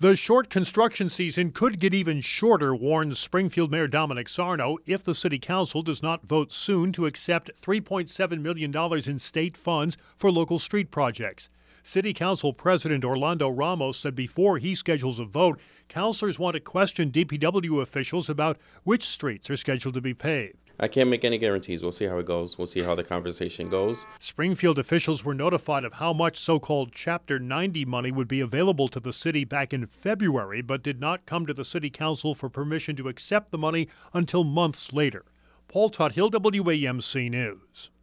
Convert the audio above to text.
The short construction season could get even shorter, warns Springfield Mayor Dominic Sarno, if the City Council does not vote soon to accept $3.7 million in state funds for local street projects. City Council President Orlando Ramos said before he schedules a vote, councilors want to question DPW officials about which streets are scheduled to be paved. I can't make any guarantees. We'll see how it goes. We'll see how the conversation goes. Springfield officials were notified of how much so-called Chapter 90 money would be available to the city back in February, but did not come to the City Council for permission to accept the money until months later. Paul Tuthill, WAMC News.